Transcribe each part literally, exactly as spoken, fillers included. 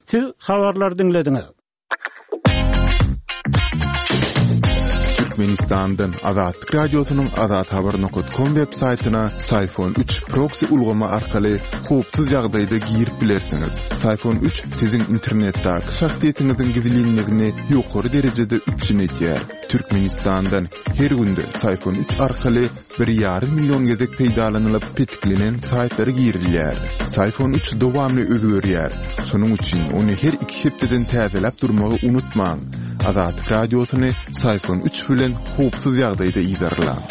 Siz habarlar dinlediniz. Türkmenistan'dan Azatlyk Radiosynyň azat habar nokta com web saytyna Sayfon üç proxy ulgama arkaly howpsuz ýagdaýda girip bilersiňiz. Sayfon üç siziň internetdäki şahsiýetiňiziň gizliligini ýokary derejede üçin etýär. Türkmenistan'dan her günde Sayfon üç arkaly bir ýarym million gezek peýdalanylyp petiklenen saytlary girilýär. Sayfon üç dowamly özgörýär. Şonuň üçin ony her iki hepdeden täzelep durmagy unutmaň. Azatlyk Radiosyny Sayfon üç bilen howpsuz ýagdaýda ýydarlar.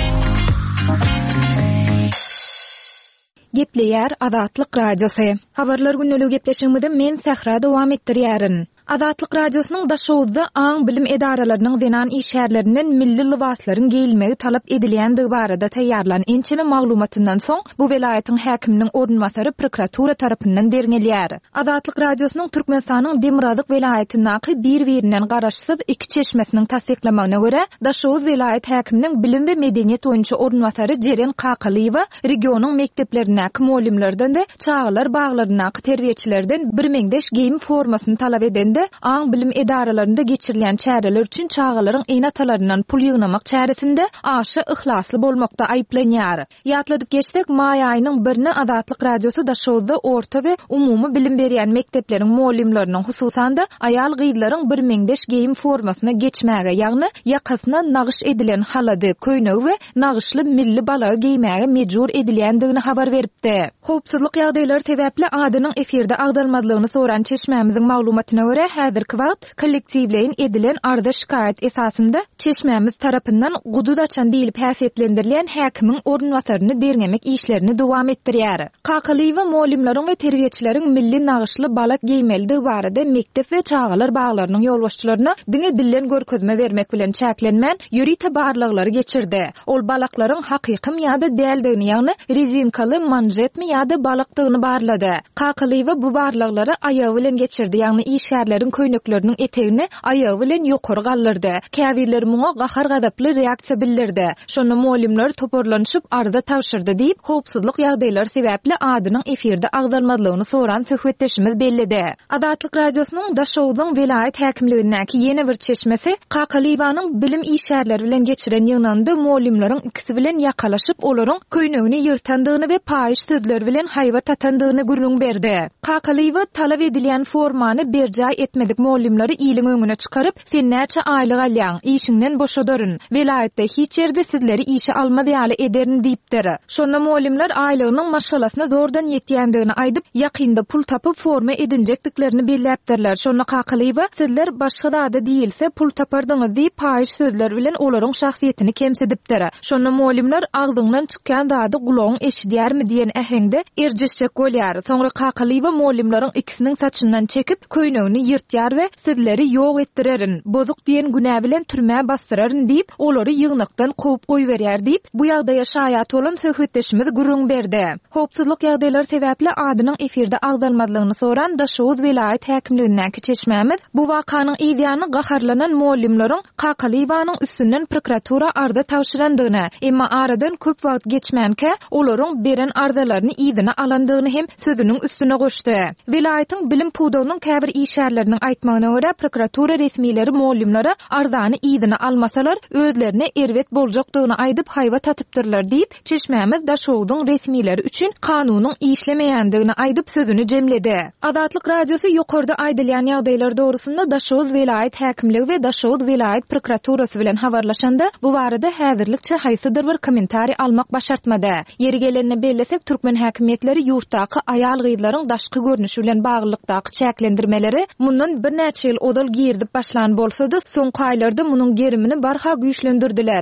Gepleýär Azatlyk Radiosy. Habarlar günlügi gepleşigimizde men Sahra dowam etdirýärin. Azatlyk Radiosynyň daşowda aň bilim edaralarynyň denan işärlerinden milli libaslaryň giyilmegi talap edilýändigi barada taýýarlanan ençeme maglumatyndan soň bu welaýatyň häkiminiň ornmasary prokuratura tarapyndan derňelýär. Azatlyk Radiosynyň Türkmenistanyň Demirazdyk welaýatynyňky bir-birinden garaşsyz iki çeşmesiniň tasdiklamagyna görä, daşow welaýat häkiminiň bilim we medeniýet boýunça ornmasary Jeren Kakalywa regionyň mekdeplerindäki muallimlerden de çağlar baglaryndaky terbiýeçilerden bir meňdeş giyim formasyny talap eden aň bilim edaralarynda geçirilen çäreler üçin çağalaryň eýnatalaryndan pul ýygnamak çäresinde aşy ihlasly bolmakda aýplanýar. Ýatladyp geçsek, may aýynyň birine Azatlyk Radiosy daşowda orta we umumy bilim berýän mekdepleriň muallimleriniň hususan da aýal gyýdlaryň bir meňdeş geyim formasyna geçmäge, ýagny ýakasyna nagyş edilen halady, köýnegi we nagyşly milli balagy giýmäge mejbur edilýändigini habar beripdi. Howpsuzlyk ýagdaýlary sebäpli adynyň efirde agdalmadlygyny soran çeşmämiziň maglumatyna görä häzirki wagt kollektiwleýin edilen arda şikaýet esasında çeşmämiz tarapyndan gudud açan diýilip häsiýetlendirilen häkimiň ornwasaryny derňemek işlerini dowam etdirýär. Kakaly we muallimleriň we terbiýetçileriň milli nagyşly balak giýmeldigi barada mektep we çağalar baglarynyň ýolbaşçylaryna diňe dillen görkezme bermek bilen çäklenmän ýürite barlyklary geçirdi. Ol balaklaryň hakyky ýa-da däldigini, ýagny rezinkaly manjetmi ýa-da balakdygyny barlady. Kakaly we bu barlyklary aýagy bilen geçirdi, ýagny işgärleriň köýnekleriniň etegini aýagy bilen ýokary galdyrdy. Käbirler muňa gahar gadaply reaksiýa bildirdi. Şonu muallimler toparlanyşyp arda tawşyrdy diýip howpsuzlyk ýagdaýlary sebäpli adynyň efirde agdalmadlygyny soran söhbetdeşimiz bellidi. Azatlyk Radiosynyň daşowdyň welaýat häkimligindäki ýene bir çeşmesi Kakalywyň bilim işärleri bilen geçiren ýygnanda muallimleriň ikisi bilen ýakalaşyp olaryň köýnegini ýyrtandygyny we paýyş sözler bilen haýwa tatandygyny gürrüň berdi. Kakalywy talap edilýän formany berjay etmedik muallimleri ýylyň öňüne çykaryp, sen näçe aýlyk alýaň, işiňden boşadyryn, welaýatda hiç ýerde sizleri işe almadýaly ederin diýipdir. Şonda muallimler aýlygynyň maşgalasyna zordan ýetýändigini aýdyp, ýakynda pul tapyp forma edinjekdiklerini belläpdirler. Şonda Kakalywa sizler başga da diýilse pul tapardyňyz diýip paýyş sözler bilen olaryň şahsiýetini kemsedipdir. Şonda muallimler agdyňdan çykýan dady gulagyň eşidýärmi diýen ähengde erjeşjek bolýar. Soňra Kakalywa muallimleriň ikisiniň saçyndan çekip köýnegini ýyrtýar we sizleri ýok etdirerin, bozuk diýen günä bilen türmä basdyrarin diýip olary ýygnakdan kowyp goýberýär diýip bu ýagdaýa şaýat bolan söhbetdeşimiz gürrüň berdi. Howpsuzlyk ýagdaýlary sebäpli adynyň efirde agdalmadlygyny soran daşowuz welaýat häkimligindäki çeşmämiz bu wakanyň ýygyany gaharlanan muallimleriň Kakalywyň üstünden prokuratura arda tawşyrandygyny, emma aradan köp wagt geçmänkä olaryň beren ardalaryny ýygyna alandygyny hem sözüniň üstüne goşdy. Welaýatyň bilim pudawynyň käbir işärleriniň aýtmagyna görä prokuratura resmiýleri muallimlere ardany ýygyna almasalar özlerine erwet boljakdygyny aýdyp haýwa tatypdyrlar diýip çeşmämiz daşowdyň resmiýleri üçin kanunyň işlemeýändigini aýdyp sözüni jemledi. Azatlyk Radiosy ýokarda aýdylýan ýagdaýlar dogrusynda daşowuz welaýat häkimligi we daşowuz welaýat prokuraturasy bilen habarlaşanda bu barada häzirlikçe haýsydyr bir kommentari almak başartmady. Yeri gelenine bellesek, türkmen häkimetleri ýurtdaky aýal gyýdlaryň daşky görnüşi bilen baglykdaky çäklendirmeleri mundan bir näçe ýyl odal girdip başlan bolsa-da soňky aýlarda munyň gerimini barha güýçlendirdiler.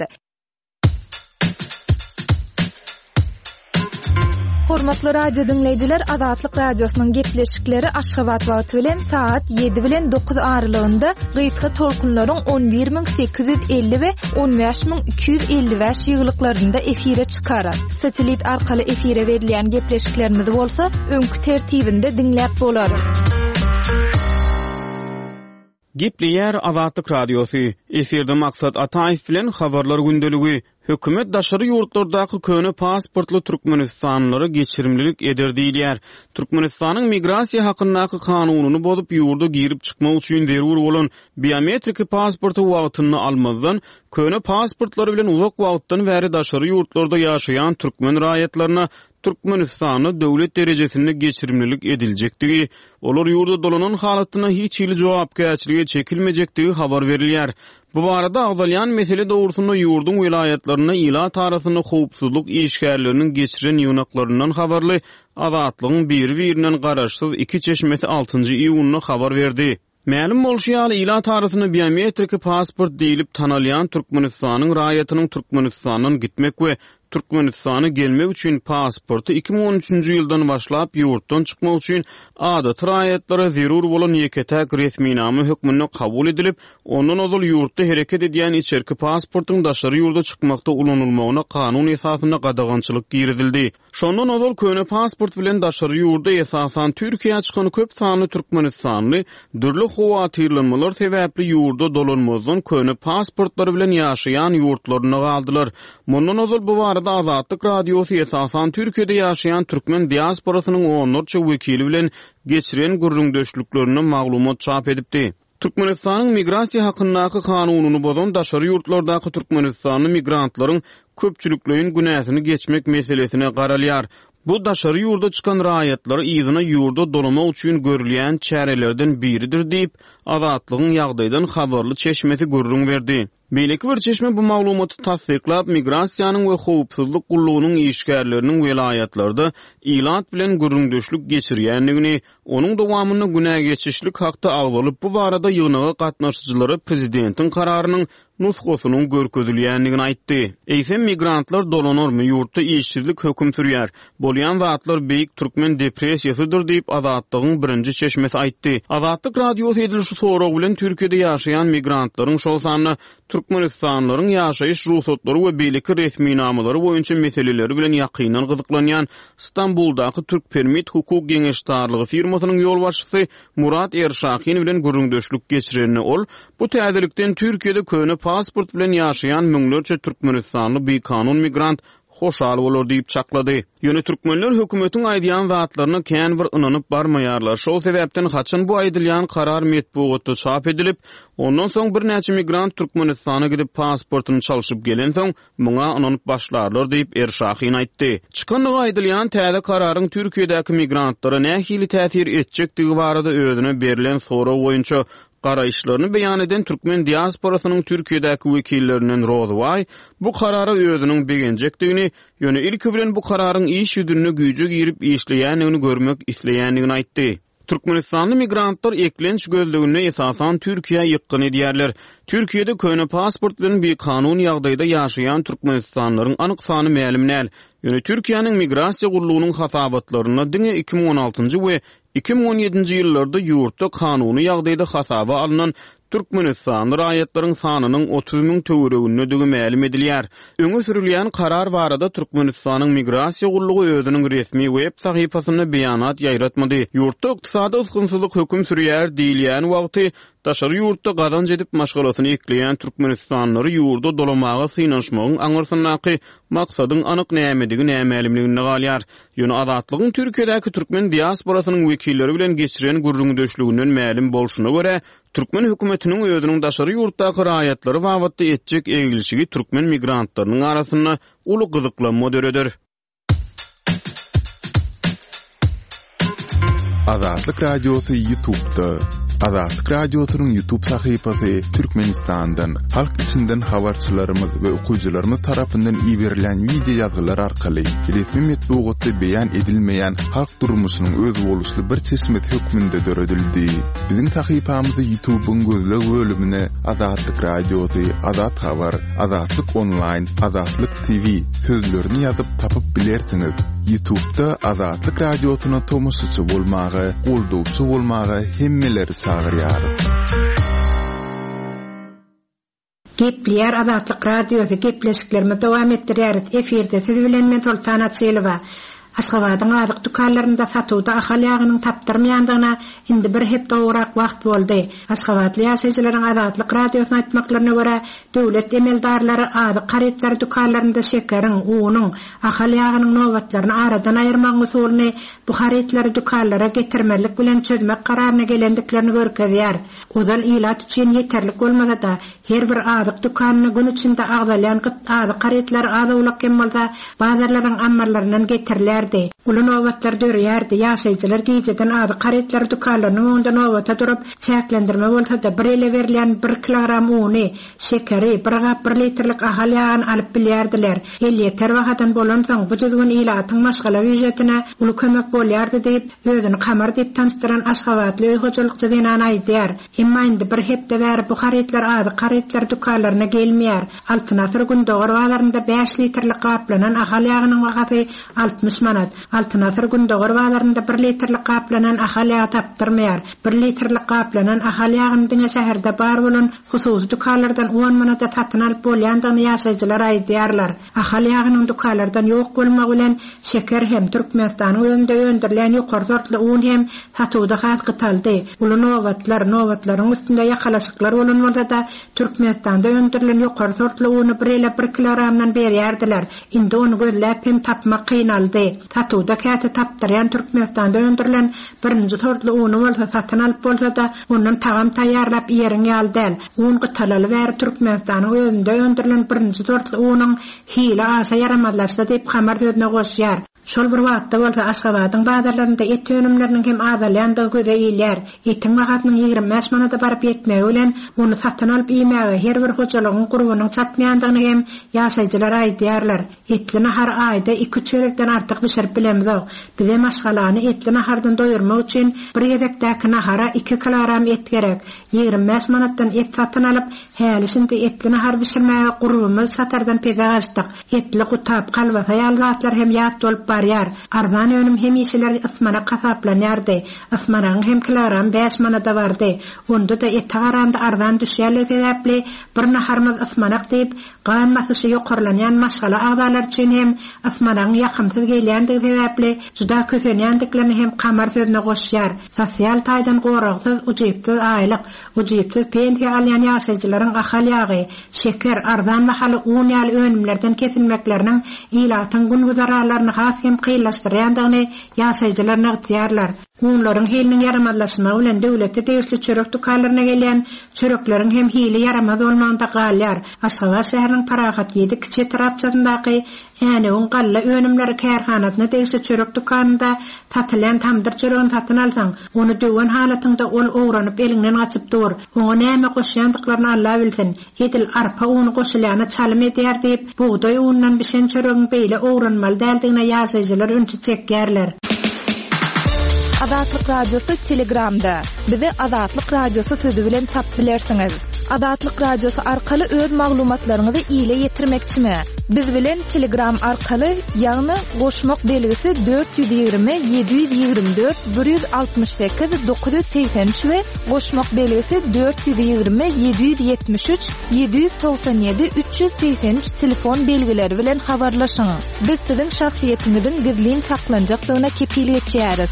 Hormatly radio dinleýijiler, Azatlyk Radiosynyň gepleşikleri Aşgabat wagty bilen saat ýedi bilen dokuz aralygynda gyýtgy tolkunlaryň on bir min sekiz ýüz elli we on beş min iki ýüz elli beş ýyglyklarynda efire çykar. Satelit arkaly efire berilýän gepleşiklerimiz bolsa öňkü tertibinde dinläp bolar. Gepleýär Azatlyk radiosu. Eferde maksat Ataýew bilen habarlar gündeligi. Hökümet daşary ýurtlardaky köne pasportly türkmenistanlary geçirimlilik eder diýilýär. Türkmenistanyň migrasiýa hakyndaky kanunyny bozup ýurda girip çykmak üçin zerur bolan biometrik pasporty wagtyny almazdan köne pasportlary bilen uzak wagtdan bäri daşary ýurtlarda ýaşaýan türkmen raýatlaryna Türkmenistany döwlet derejesinde geçirimlilik ediljekdigi, olar ýurda dolanan halatyna hiç ýyly jogapkärçiligi çekilmejekdigi habar berilýär. Bu barada agdalýan mesele dogrusynda ýurdun vilayatlaryna ila tarasyny howpsuzlyk işgärleriniň geçiren ýonaklarynyň habarly Azatlygyň bir-birinden garaşsyz iki çeşmesi altıncı iýunyna habar berdi. Ma'lum bolşýaly ila tarasyny biometrik pasport diýilip tanalýan Türkmenistanyň raýatynyň Türkmenistanyň gitmek we Türkmenistana gelmek üçin pasportu iki bin on üçinji ýyldan başlap ýurtdan çykmak üçin adat raýatlara zerur bolan ýeketäk resminamy hökmüne kabul edilip, ondan ozal ýurtda hereket edýän içerki pasportyň daşary ýurda çykmakda ulanylmagyna kanun esasyna gadagançylyk giridildi. Şondan ozal köne pasport bilen daşary ýurda esasan Türkiýe çykan köp sanly Türkmenistanly dürli howatyrlanmalar sebäpli ýurda dolanmazdan köne pasportlary bilen ýaşaýan ýurtlaryna galdylar. Mundan ozal bu barada Azatlyk radiosu esasan Türkiýede ýaşaýan türkmen diasporasynyň onlarça wekili bilen geçiren gürrüňdeşliklerini maglumat çap edipdi. Türkmenistanyň migrasiýa hakyndaky kanunyny bozan daşary ýurtlardaky türkmenistanyň migrantlaryň köpçülikleýin günäsini geçmek meselesine garalýar. Bu daşary ýurda çykan raýatlary ýygyna ýurda dolamak üçin görülýän çärelerden biridir diýip Azatlygyň ýagdaýdan habarly çeşmesi gürrüň berdi. Beýleki bir çeşme bu maglumaty tasdiklap migrasiýanyň we howpsuzlyk gullugynyň işgärleriniň vilayatlarda ilat bilen gürrüňdeşlik geçirýänligini, onuň dowamyny günä geçişlik hakda agdalyp bu barada ýygynaga gatnaşyjylary prezidentiň kararynyň nusxasynyň görkezilýänligini aýtdy. Eýsem migrantlar dolanarmy ýurtda işsizlik hökm sürýär. Bolýan wagtlar beýik türkmen depressiýasydyr diýip Azatlygyň birinji çeşmesi aýtdy. Azatlyk radiosu edilişi sorag bilen Türkiýede ýaşaýan migrantlaryň şol sanyny Türkmenistanlaryň ýaşaýyş ruhsatlary we beýleki resminamylary boýunça meseleleri bilen ýakynan gyzyklanýan Istanbuldaky Türk Permit hukuk geňeşdarlygy firmasynyň ýol başçysy Murat Erşakin bilen gürrüňdeşlik geçirenini ol, bu täzelikden Türkiýede köne pasport bilen ýaşaýan müňlerçe Türkmenistanly bir kanun migrant hoşal bolar diýip çaklady. Ýöne türkmenler hökümetiň aýdýan zatlaryna kän bir ynanyp barmaýarlar. Şol sebäpden haçan bu aýdylýan karar metbuatda çap edilip, ondan soň bir näçe migrant Türkmenistana gidip pasportyny çalyşyp gelen soň muňa ynanyp başlarlar diýip Erşahin aýtdy. Çykan aýdylýan täze kararyň Türkiýedäki migrantlara nähili täsir etjekdigi barada özüne berilen sorag boýunça garaýşlaryny beýan eden türkmen diasporasynyň Türkiýedäki wekillerinden Rozway bu karara özüniň begenjekdigini, ýöne ilki bilen bu kararyň iş ýüzüne güýje girip işleýänligini görmek isleýänligini aýtdy. Türkmenistanly migrantlar eklenç gözlegine esasan Türkiýe ýykkyn edýärler. Türkiýede köne pasport bilen bir kanun ýagdaýda ýaşaýan türkmenistanlaryň anyk sany ma'lum näl. Ýöne Türkiýanyň migrasiýa gurulugynyň hasabatlaryna diňe iki bin on altıncı we iki bin on ýedinji ýyllarda ýurtda kanuny ýagdaýda hasaba alynan Türkmenistan raýatlaryň sanynyň otuz miň töweregine degi ma'lum edilýär. Öňe sürilýän karar barada Türkmenistanyň migrasiýa gurulugy özüniň resmi web sahypasyna beýanat ýaýratmady. Ýurtda ykdysady ysgynsyzlyk hökm sürýär diýilýän wagty daşary ýurtda gazanç edip maşgalatyny ekleýän türkmenistanlary ýurda dolamaga synaşmagyň aňyrsandaky maksadyň anyk nämedigini nämelimligini galýar. Ýöne Azatlygyň Türkiýedäki türkmen diasporasynyň wekilleri bilen geçiren gürrüňdeşliginden ma'lum bolşuna görä, türkmen hökümetiniň özüniň daşary ýurtdaky raýatlary wagtda etjek egilişigi türkmen migrantlarynyň arasyna uly gyzyklanma döredir. Azatlyk radiosu YouTube'da. Azatlyk radiosynyň YouTube sahypasy Türkmenistandan, halk içinden habarçylarymyz we okuyjylarymyz tarapyndan iýerilen video ýazgylar arkaly resmi metbuatda beýan edilmeýän halk durmuşynyň öz boluşly bir çeşmet hökmünde döredildi. Biziň sahypamyzy YouTube'un gözleg bölümine Azatlyk radiosu, Azat habar, Azatlyk online, Azatlyk T V sözlerini ýazyp tapyp bilersiňiz. YouTube'da Azatlyk radiosyna tomusçy bolmagy, goldugçy bolmagy hemmeleri çağırýar. Gepleýär Azatlyk radiosu gepleşiklerimi dowam etdirýär. Eferde siz bilen men Sultan Açylywa. Aşgabatyň adyk dükanlarynda satuwda ahal ýagynyň tapdyrmaýandygyna indi bir hep dowrak wagt boldy. Aşgabatly ýaşaýjylaryň Azatlyk radiosyna aýtmaklaryna görä, döwlet emeldarlary adyk garetler dükanlarynda şekeriň, unyň, ahal ýagynyň nowatlaryny aradan aýyrmak usulyny bu garetler dükanlara getirmelik bilen çözmek kararyna gelendiklerini görkezýär. Ozal ilat üçin ýeterlik bolmasa da her bir adyk dükanyny gün içinde agdalyan adyk garetler azawlak bolsa, bazarlaryň ammarlarynyň getirilýär. Ulan nowatlar dörýärdi. Ýaşaýjylar gijeden adyk garetler dükanlarynyň öňünde nowata durup çäklendirme bolsa da bir ele berilen bir kilogram uny, şekeri, bir gap bir litrlik ahal ýagyny alyp bilýärdiler. elli terwahatan bolan soň bu düzgün ilatyň maşgala ücretine uly kömek bolýardy diýip özüni kamar diýip tanıştyran Aşgabatly öýgüçülükçi diýen aýdýar. Emma indi bir hepde bäri bu garetler adyk garetler dükanlaryna gelmeýär. Altynasy gün dogry wagtlarynda beş litrlik gaplanan ahal ýagynyň wagaty altmış manat. Altynasy gün dogry wagtlarynda bir litrlik gaplanan ahal ýagy tapdyrmaýar. bir litrlik gaplanan ahal ýagyny diňe şäherde bar bolan hususy dükanlardan on manata tatyn alyp bolýandygyny ýaşaýjylar aýdýarlar. Ahal ýagynyň dükanlardan ýok bolmagy bilen şeker hem Türkmenistanyň öňünde öndürilen ýokary sortly un hem satywda hat gytaldy. Uly nowatlar, nowatlaryň üstünde ýakalaşyklar bolan bolsa da Türkmenistanda öndürilen ýokary sortly uny bir ele bir kilogramdan berýärdiler. Indi onu gözläp hem tapmak kynaldy. Satywda käte tapdyrýan Türkmenistanda öndürilen birinji sortly uny bolsa satyn alyp bolsa da ondan tagam taýýarlap ýeriň ýalydy. Un gytalaly bäri Türkmenistanyň öňünde öndürilen birinji sortly unyň hile asa yaramazlaşdy diýip hamar sözüne goşýar. Şol bir wagtda bolsa Aşgabatyň bazarlarynda et önümleriniň hem azalyandygy gözelýär. Etiň wagatynyň ýigirme beş manata baryp ýetmegi bilen uny satyn alyp ýemäge her bir hojalygyň gurbunyň çatmaýandygyny hem ýaşaýjylar aýdýarlar. Etli nahar aýda iki çörekden artyk bişirip bilemizok. Bize maşgalany etli nahardan doýurmak üçin bir ýedekdäki nahara iki kilogram et gerek. ýigirme beş manatdan et satyn alyp hälisinde etli nahar bişirmäge gurbumyz satardan pede açdyk. Etli gutap, kalbasa ýalgatlar hem ýat bolup barýar. Arzan önüm hem ýeşiller asmana gasaplanýardy. Asmanaň hem kilogram beş manata bardy. Onda da et garamda arzan düşýärli sebäpli bir naharmyz asmanak diýip gan masasy ýokarlanýan maşgala agdalar üçin hem asmanaň ýakymsyz gelýändigi sebäpli juda kösenýändiklerini hem kamar sözüne goşýar. Sosial taýdan goragsyz, ujypsyz aýlyk, ujypsyz pensiýa alýan ýaşaýjylaryň ahal ýagy, şeker, arzan mahaly un ýaly önümlerden kesilmekleriniň ilatyň gün güzaralaryny has hem kıylaşdyrýandygyny ýaşaýjylar nägtýärler. Unlaryň heliniň yaramazlaşmagy bilen döwletde degişli çörek dükanlaryna gelýän çörekleriň hem hili yaramaz bolmagynda galýar. Aşgabat şäheriniň Parahat ýedi kiçi tarapçasyndaky ýani un galla önümleri kärhanatyna degişli çörek dükanynda satylan tamdyr çöregini satyn alsaň, onu döwen halatynda ol ogranyp elinden gaçyp dur. Oňa näme goşýandyklaryny Allah bilsin. Edil arpa uny goşulyana çalym edýär diýip buğday unundan bişen çöregiň beýle ogranmaly däldigine ýaşaýjylar ünçü çekýärler. Azatlyk radiosu Telegramda. Bizi Azatlyk radiosu sözü bilen tap bilersiňiz. Azatlyk radiosu arkaly öz maglumatlaryňyzy ýyla ýetirmekçimi? Biz bilen Telegram arkaly ýagny goşmak belgisi dört yüz ýygrimi yedi yüz ýygrimi dört bir yüz altmış sekiz dokuz yüz seksen üç we goşmak belgisi dört yüz ýygrimi yedi yüz ýetmiş üç yedi yüz doksan ýedi üç yüz seksen üç telefon belgileri bilen habarlaşyň. Biz siziň şahsiýetiňizin gizlin saklanjaklygyna kepillik etýäris.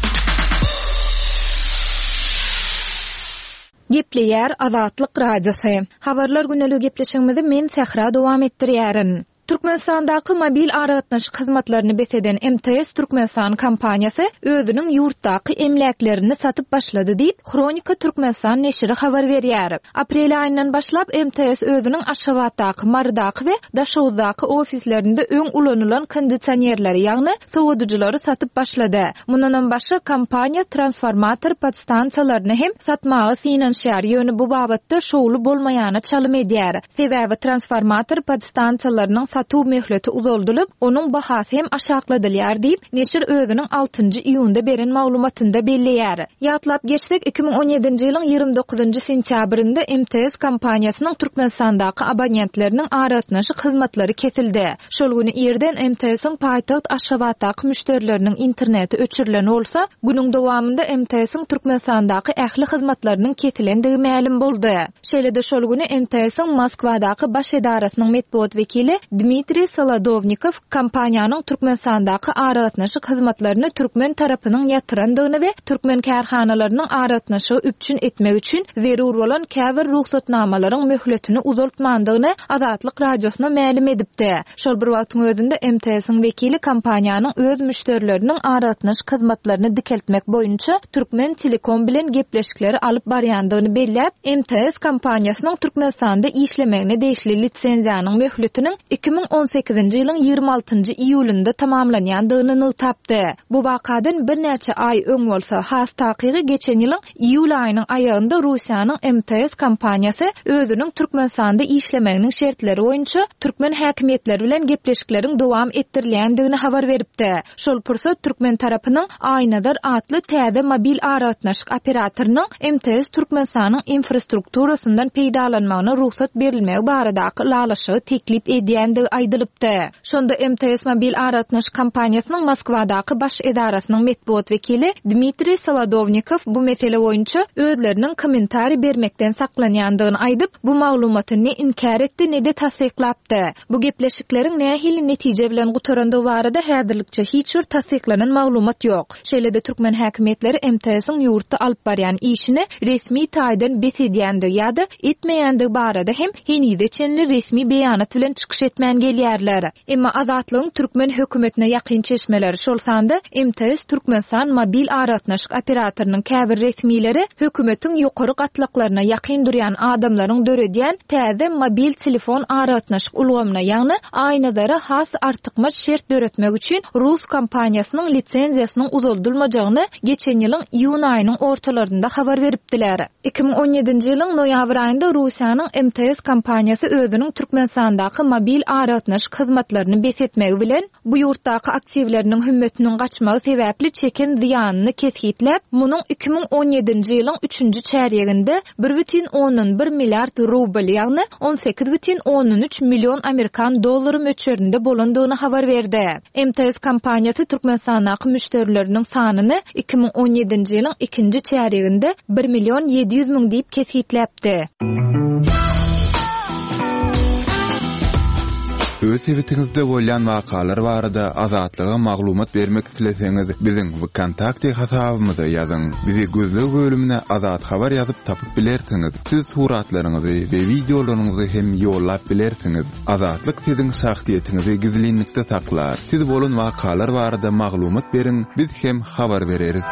Gepleýär Azatlyk radiosu. Habarlar güneligi gepleşigimizi men Sahra dowam etdirýärin. Türkmenistandaky mobil aragatnaşyk hyzmatlaryny beseden M T S Türkmenistan kompaniýasy özüniň ýurtdaky emleklerini satyp başlady diýip Kronika Türkmenistan neşri habar berýär. Aprel aýyndan başlap M T S özüniň Aşgabatdaky, Mardaky we Daşowdaky ofislerinde öň ulanylan kondisionerleri ýagny sowadyjylary satyp başlady. Mundan başga kompaniýa transformator podstansiýalaryny hem satmagy synanşýar. Ýöne bu babatda şowly bolmaýany çalym edýär. Sebäbi transformator podstansiýalarynyň satuw möhleti uzoldylyp, onuň bahasy hem aşakladylýar diýip neşir özüniň altynjy iýunda beren maglumatynda belleýär. Ýatlap geçsek iki bin on ýedinji ýylyň ýygrimi dokuzunjy sentýabrynda M T S kompaniýasynyň Türkmenistandaky abonentleriniň aragatnaşyk hyzmatlary kesildi. Şol güni ýerden M T S'niň paýtaht Aşgabatdaky müşterileriniň interneti öçürilen bolsa, günüň dowamında M T S'niň Türkmenistandaky ähli hyzmatlarynyň kesilendigi ma'lum boldy. Şeýle-de şol güni M T S'niň Moskwadaky baş edarasynyň medpuat wekili Dmitri Solodovnikov kompaniýanyň Türkmenistandagı aragatnaşyk hyzmatlaryny türkmen tarapynyň ýatyrandygyny we türkmen kärhanalarynyň aragatnaşygy üpçün etmek üçin zerur bolan käbir ruhsatnamalaryň möhletini uzaltmandygyny Azatlyk radiosuna ma'lum edipdi. Şol bir wagtyň özünde M T S-iň wekili kompaniýanyň öz müşterileriniň aragatnaşyk hyzmatlaryny dikeltmek boýunça Türkmen Telekom bilen gepleşikleri alyp barýandygyny belläp, M T S kompaniýasynyň Türkmenistanda işlemegine değişli litsenziýanyň möhletiniň iki ming on sekizinji ýylyň ýygrimi altynjy iýulynda tamamlanýandygyny nytapdy. Bu wakadan bir näçe ay öň bolsa, has takygy geçen ýylyň iýul aýynyň aýagynda Russiýanyň M T S kompaniýasy özüniň Türkmenistanda işlemeginiň şertleri boýunça türkmen häkimetleri bilen gepleşikleriň dowam etdirilýändigini habar beripdi. Şol pursat türkmen tarapynyň Aýnadar atly täze mobil aragatnaşyk operatorynyň M T S Türkmenistanyň infrastrukturasyndan peýdalanmagyna ruhsat berilmegi baradaky lalaşygy teklip edýändigi aýdylypdy. Şonda M T S mobil aragatnaşyk kompaniýasynyň Moskwadaky baş edarasynyň metbuat wekili Dmitri Solodovnikov bu mesele boýunça özleriniň kommentari bermekden saklanýandygyny aýdyp, bu maglumaty ne inkar etdi, ne de tasdiklapdy. Bu gepleşikleriň nähili netije bilen gutarandygy barada häzirlikçe hiç bir tasdiklanan maglumat ýok. Şeýle-de türkmen häkimetleri M T S-iň ýurtda alyp barýan işini resmi taýdan besedýändigi ýa-da etmeýändigi barada hem henide çenli resmi beýanat bilen çykyş etmän gelýärler. Emma Azatlygyň türkmen hökümetine ýakyn çeşmeleri şol sanda M T S Türkmenistan mobil aragatnaşyk operatorynyň käbir resmileri hökümetiň ýokary gatlaklaryna ýakyn durýan adamlaryň döredýän täze mobil telefon aragatnaşyk ulgamyna ýagny Aýnadara has artykmaç şert döretmek üçin Rus kompaniýasynyň litsenziýasynyň uzuldylmajagyny geçen ýylyň iýun aýynyň ortalarynda habar beripdiler. iki ming on ýedinji ýylyň noýabr aýynda Russiýanyň M T S kompaniýasy özüniň Türkmenistandaky mobil aragatnaşyk hyzmatlaryny besetmegi bilen bu ýurtdaky aktivleriniň hümmetiniň gaçmagy sebäpli çeken ziýanyny keshitlep, munyň iki ming on ýedinji ýylyň üçünji çäreginde bir бүтүн ондон bir milliard rubl ýagny on sekiz бүтүn ондон üç million Amerikan dollary möçberinde bolandygyny habar berdi. M T S kompaniýasy Türkmenistandaky müşterileriniň sanyny iki ming on ýedinji ýylyň ikinji çäreginde bir million yedi ýüz ming diýip kesitlepdi. Öz evitinizde bolýan wakalar barada azatlyga maglumat bermek isleseňiz, biziň kontakty hasabymyza ýazyň. Bizi gözlegi bölümine azat habar ýazyp tapyp bilersiňiz. Siz suratlaryňyzy we videolaryňyzy hem ýollap bilersiňiz. Azatlyk siziň şahsiýetinizi gizlinlikde saklar. Siz bolan wakalar barada maglumat beriň, biz hem habar bereriz.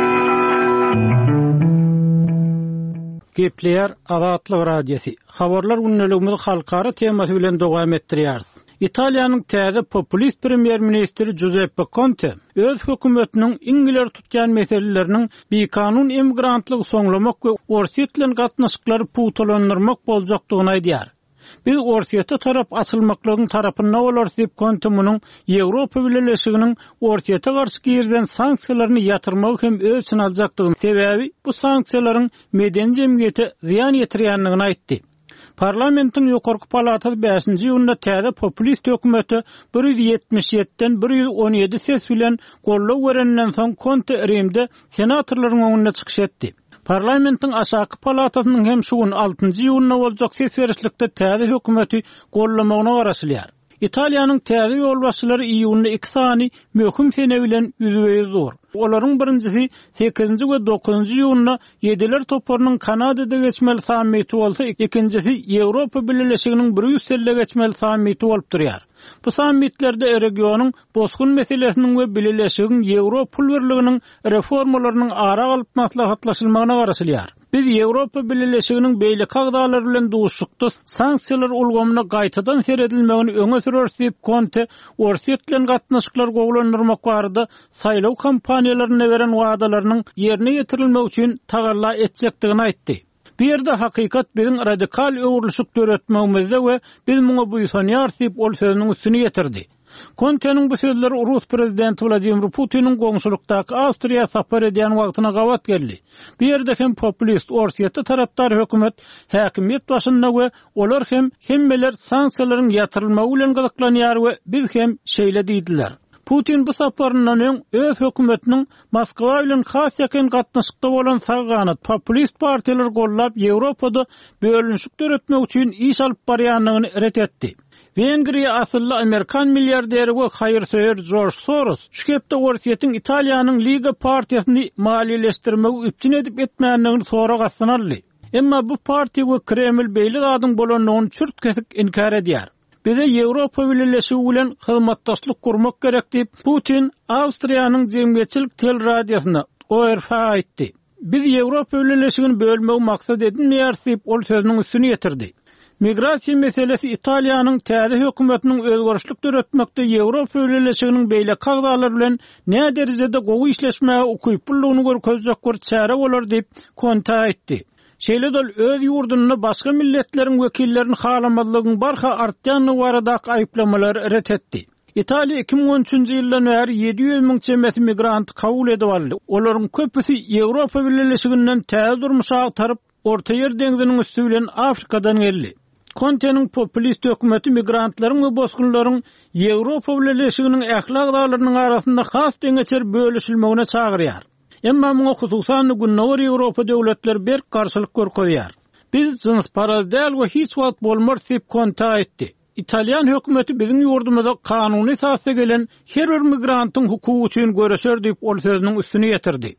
Gepleýär Azatlyk radiosi. Habarlar günneligimiz halkara temasy bilen dowam etdirýär. Italiýanyň täze populist premier ministri Giuseppe Conte öz hökümetiniň iňgiler tutýan meseleleriniň bekanun emigrantlygy soňlamak we orsiýetlen gatnaşyklary puwtalandyrmak boljakdygyny aýdýar. Biz orsiýete tarap açylmaklaryň tarapynda bolar diýip Conte munyň Ýewropa Birleşiginiň orsiýete garşy girden sanksiýalaryny ýatyrmagy hem öz üçin aljakdygyny sebäbi bu sanksiýalaryň medeni jemgyýete ziýan ýetirýändigini aýtdy. Parlamentiň ýokarky palatysy beşinji ýylda täze populist hökümeti bir yüz ýetmiş ýediden bir yüz on ýedi ses bilen gollaw berenden soň Conte Rimde senatorlaryň öňünde çykyş etdi. Parlamentiň aşaky palatasynyň hem şu gün altynjy ýylynda boljak ses berişlikde täze hökümeti gollamagyna garaşylýar. Italiýanyň täze ýolbaşçylary iýunda iki sany möhüm sene bilen ýüzüge zor. Olaryň birincisi sekizinji we dokuzunji ýylda ýediler toparynyň Kanadada geçmeli sammiti bolsa, ikincisi Ýewropa Birleşiginiň Brüsselde geçmeli sammiti bolup durýar. Bu sammitlerde regionyň bozgun meselesiniň we Birleşigiň Ýewropa pul birliginiň reformalarynyň ara galyp maslahatlaşylmagyna garaşylýar. Biz Ýewropa Birleşiginiň beýle kagdalary bilen duşukda sanksiýalar ulgamyna gaýtadan seredilmegini öňe sürer diýip Conte orsiýetlen gatnaşyklar gowlandyrmak barada saýlaw kampaniýalaryna beren wagdalarynyň ýerine ýetirilmegi üçin tagalla etjekdigini aýtdy. Bir yerde hakikat bizim radikal öwürlüşük döretmegimizde we biz muňa buýsanýar diýip ol sözüniň üstüne ýetirdi. Conte'nin bu sözleri Rus prezidenti Vladimir Putin'in goňşulukdaky Awstriýa sapar edýän wagtyna gawat geldi. Bir ýerde hem populist orsiýete tarapdar hökümet häkimiýet başynda we olar hem hemmeler sanksiýalaryň ýatyrylmagy bilen gazaklanýar we biz hem şeýle diýdiler. Putin bu saparyndan öň öz hökümetiniň Moskwa bilen has ýakyn gatnaşykda bolan saganyt populist partiýalar gollap Ýewropada bölünşik döretmek üçin iş alyp barýanlygyny ret etdi. Vengriya asylly Amerikan milyarderi we hayırsever George Soros şu hepde Orsiýetiň Italiýanyň Liga partiýasyny maliýeleşdirmegi üpçün edip etmänligini soraga sanarly. Emma bu partiýa we Kreml beýle adyň bolanlygyny çürt kesik inkar edýär. Bize Ýewropa Birleşigi bilen hyzmatdaşlyk kurmak gerek diýip Putin Awstriýanyň jemgyýetçilik telradiosyna O R F aýtdy. Biz Ýewropa Birleşigini bölmegi maksat edinmeýär diýip ol sözüniň üstüne ýetirdi. Migrasiýa meselesi Italiýanyň täze hökümetiniň özgörüşlik döretmekde Ýewropa Birleşiginiň beýle kagdalar bilen näme derejede gowy işleşmäge ukyplygyny görkezjek bir çäre bolar diýip Conte aýtdy. Şeýledol öz ýurduny başga milletleriň wekillerini halamazlygyň barha artýanyny barada aýplamalary ret etdi. Italiýa iki bin on üçinji ýyldan bäri ýedi ýüz miň çemeti migrant kabul edip aldy. Olaryň köpüsi Ýewropa Birleşiginden täze durmuşa agtaryp Orta Ýer deňziniň üstü bilen Afrikadan geldi. Kontening populist hökümeti migrantlaryň we bosgunlaryň Ýewropa Birleşiginiň ählak daglarynyň arasynda has deňeçer bölüşilmegine çagyrýar. Emma muňa hususan günnäwr Ýewropa döwletleri bir garşylyk görkezýär. Biz jyns paradal we hiç wagt bolmar diýip Conte aýtdy. Italiýan hökümeti biziň ýurdumyzda kanuny esasy gelen her bir migrantyň hukuky üçin göreşer diýip ol sözüniň üstüne ýetirdi.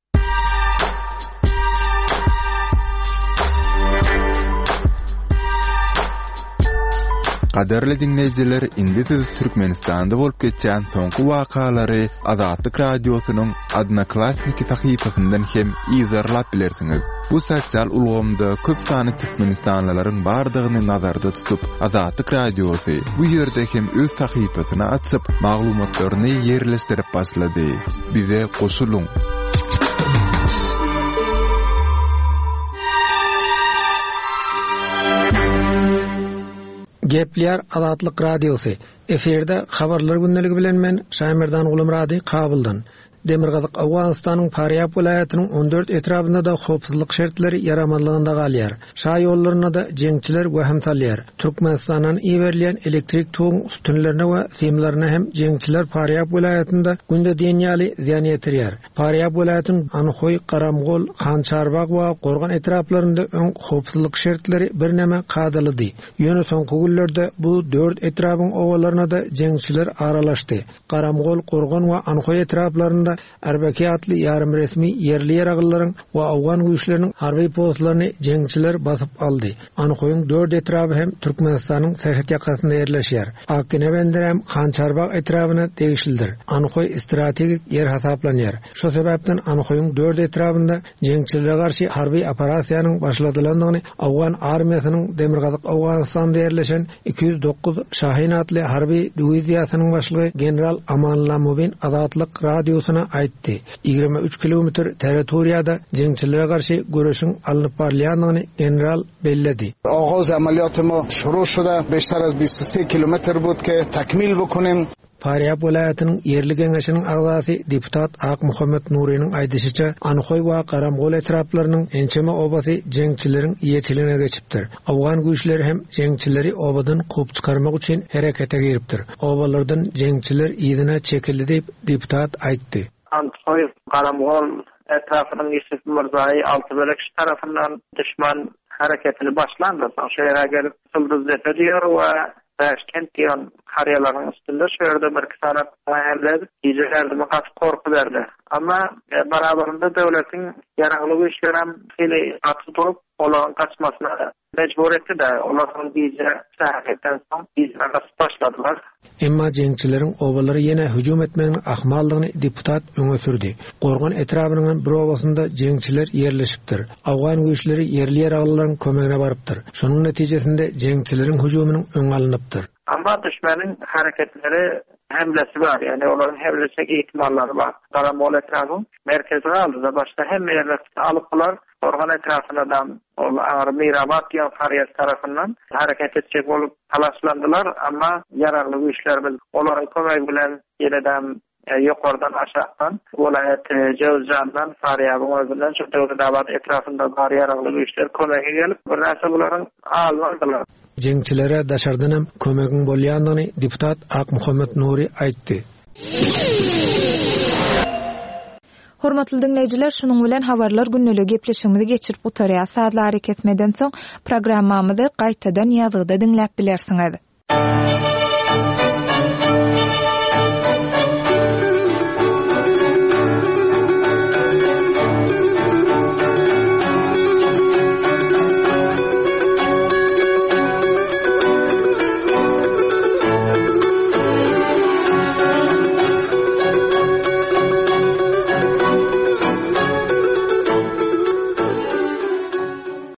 Qadarly dinleyijiler, indi siz Türkmenistanda bolup geçen soňky wakalary Azatlyk radiosynyň Adnaklasniki tahypasyndan hem izarlap bilersiňiz. Bu sosial ulgamda köp sany Türkmenistanlylaryň bardygyny nazarda tutup, Azatlyk radiosy bu ýerde hem öz tahypasyny açyp, maglumatlaryny ýerleşdirip başlady. Bize goşuluň. Gepler Azatlyk radiosy. Eferde habarlar günneligi bilen men Şaýmerdan Gulumrady kabuldan. Demirgazyk Awganystanyň Faryab welaýatynyň on dört etrafynda da howpsuzlyk şertleri ýaramanlygynda galýar. Şa ýollaryna da jeňçiler wehim salýar. Türkmenistanyň iýerlen elektrik toň üstünlerine we semlerine hem jeňçiler Faryab welaýatynda günde dünýäli ziýan ýetirýär. Faryab welaýatynyň Anyhoy, Garamgol, Hançarbag we Gorgan etraflarynda öň howpsuzlyk şertleri birnäme kadyldy. Ýöne soňky günlerde bu dört etrafyň owalaryna da jeňçiler aralaşdy. Garamgol, Gorgan we Anyhoy etraflarynda Erbeki atly ýarym resmi ýerli ýeraglylaryň we awgan güýçleriniň harby postlaryny jeňçiler basyp aldy. Anyhoýyň dört etrafy hem Türkmenistanyň serhat ýakasynda ýerleşýär. Akine hem Hançarbag etrafyna tegişlidir. Anyhoý strategik ýer hasaplanýar. Şo sebäpden Anyhoýyň dört etrafynda jeňçilere garşy harby operasiýanyň başladylandygyny awgan armiýasynyň Demirgazyk Awganystanda ýerleşen iki yüz dokuz Şahin atly harby diwiziýasynyň başlygy general Amanullah Mubin Azatlyk radiosyna aýtdy. ýigirme üç kilometr territoriýada jeňçilere garşy göreşiň alınıp barýanlygyny general belledi. Agaz ameliyatymy şuru şuda beşter az yirmi sekiz kilometr butke takmil bukunim. Faryab welaýatynyň ýerli geňeşiniň agzasy deputat Ak Muhammed Nuriýanyň aýdysynça Anyhoy we Garamgol etraflarynyň ençeme obasy jeňçileriň ýeçiligine geçipdir. Awgan güýçleri hem jeňçileri obadan gowy çykarmak üçin herekete giripdir. Obalardan jeňçiler ýygyna çekildi diýip deputat aýtdy. Anyhoy, Garamgol etrafynyň ýeşil murzaý altı bölek tarapyndan düşman hareketini başlandy. Şeýle gelip sıldyz ediyor we Taşkent diýen karýalaryň üstünde şeýerde bir sanat aýarlar, ýerlerde gat korku berdi. Amma e, barabarında döwletiň ýaraglygy işleri hem hili aty durup, olaryň kaçmasyna mejbur etdi de, olaryň bize sähäten soň bize başladylar. Emma jeňçileriň obalary ýene hüjum etmegiň ahmallygyny deputat öňe sürdi. Gorgan etrafynyň bir obasynda jeňçiler ýerleşipdir. Awgan güýçleri ýerli ýeraglylaryň kömegine barypdyr. Şonuň netijesinde jeňçileriň hüjumynyň öňe alynıpdyr. Amma düşmanyň hareketleri hemlesi var, yani olaryň hemlesek ihtimallary var. Garamgol etrafy merkezine aldy da başda hemme ýerleri alypdylar. Gorgan etrafyndan ol Ağrı Mirabat ýa Faryab tarapyndan hareket etjek bolup talaşlandylar, amma ýaragly güýçlerimiz olaryň kömegi bilen ýeredem ýokardan aşağıdan welaýat Jowzjandan Faryabyň özünden şu Döwlet etrafynda bar ýaragly güýçler kömegi gelip bir näse bularyň aldylar. Jeňçilere daşardan hem kömegiň bolýandygyny deputat Ak Muhammed Nuri aýtdy. Hormatly dinleyijiler, şunuň bilen habarlar günneligi gepleşigimizi geçirip gutarýar. Saatlar hareket etmeden soň programmamyzy gaýtadan ýazgyda dinläp bilersiňiz. Müzik